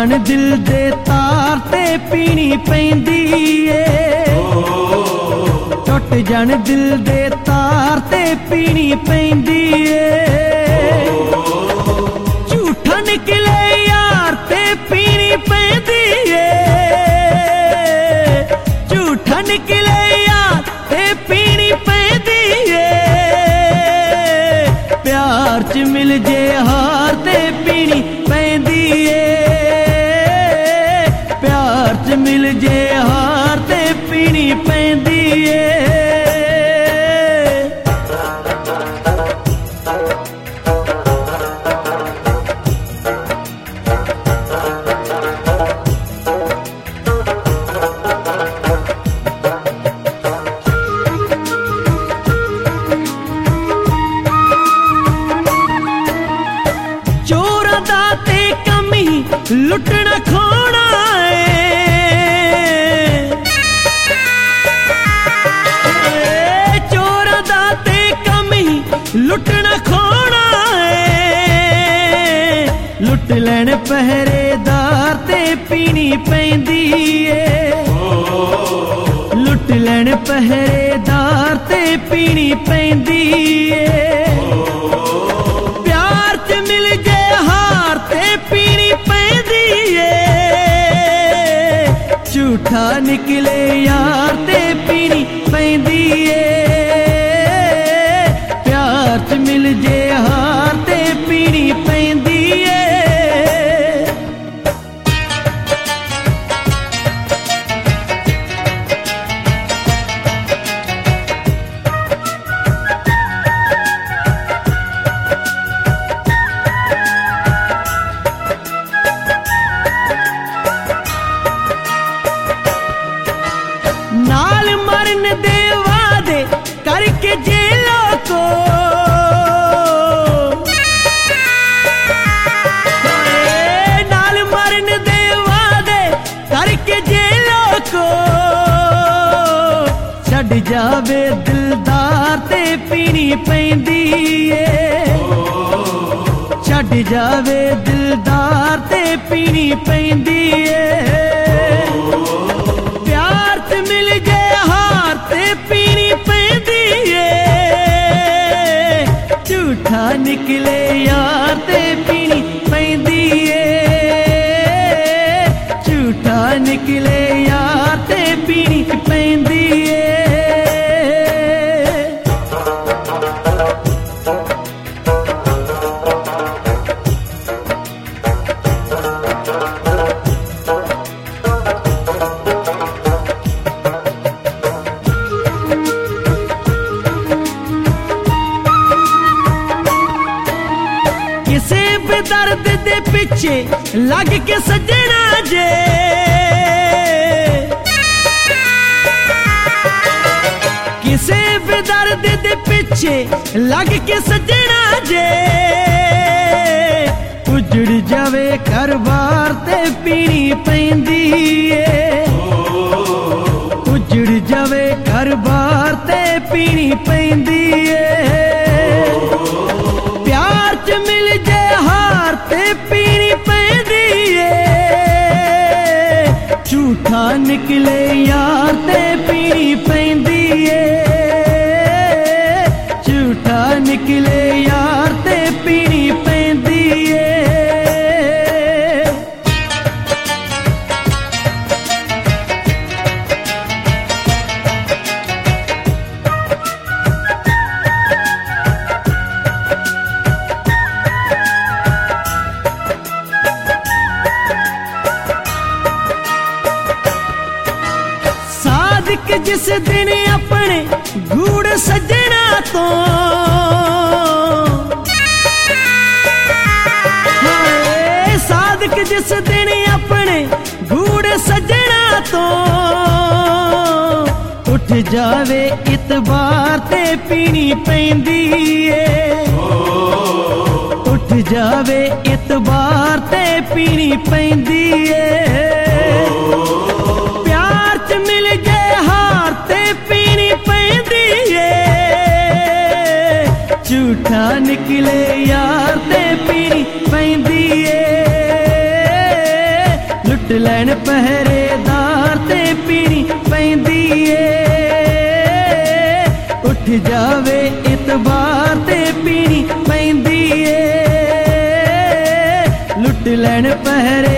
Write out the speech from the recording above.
जान दिल दे तार ते पीनी पैंदी ए, टुट जान दिल दे तार ते पीनी पैंदी ए, झूठा निकले यार ते पीनी पैंदी ए, झूठा निकले यार ते पीनी पैंदी ए, प्यार च मिल जे हार ते पीनी पैंदी ए, प्यार च मिल जे हार ते पीनी पैंदी ए। चोरा दा ते कमी लुटना खोना है, चोरा दा ते कमी लुटना खोना है, लुट लैन पहरेदार ते पीनी पैंदी है, लुट लैन पहरेदार ते पीनी पैंदी है, झूठा निकले यार ते पीनी पैंदी ए, प्यार च मिल जे हार ते पीनी पैंदी ए। नाल मरन दे वादे करके जेलों को, नाल मरन दे वादे करके जेलों को, छड़ जावे दिलदार ते पीनी पैंदी ए, छड़ जावे दिलदार ते पीनी पैंदी ए, मिल जे हार ते पीनी पैंदी ए, झूठा निकले यार ते पीनी पैंदी ए, झूठा निकले यार ते पीनी पैंदी ए। दर्द दे पिछे लग के सजना जे, किसे भी दर्द दे पिछे लग के सजना जे, उजड़ जावे घर बार ते पीनी पैंदी ए, उजड़ जावे घर बार ते पीनी पैंदी ए, प्यार च मिल जे हार ते पीनी पैंदी ए, झूठा निकले यार ते पीनी पैंदी ए, झूठा निकले यार ते पीनी पैंदी ए। सादिक जिस दिन अपने गूढ़ सजना तो, सादिक जिस दिन अपने गूढ़ सजना तो, उठ जावे इतबार ते पीनी पैंदी ए, उठ जावे इतबार ते पीनी पैंदी ए, प्यार च मिल जे हार ते पीनी पैंदी ए, झूठा निकले यार ते पीनी पैंदी ए, लैन पहरेदार ते पीनी पैंदी ए। उठ जावे इतबार ते पीनी पैंदी ए। लुट लैन पहरे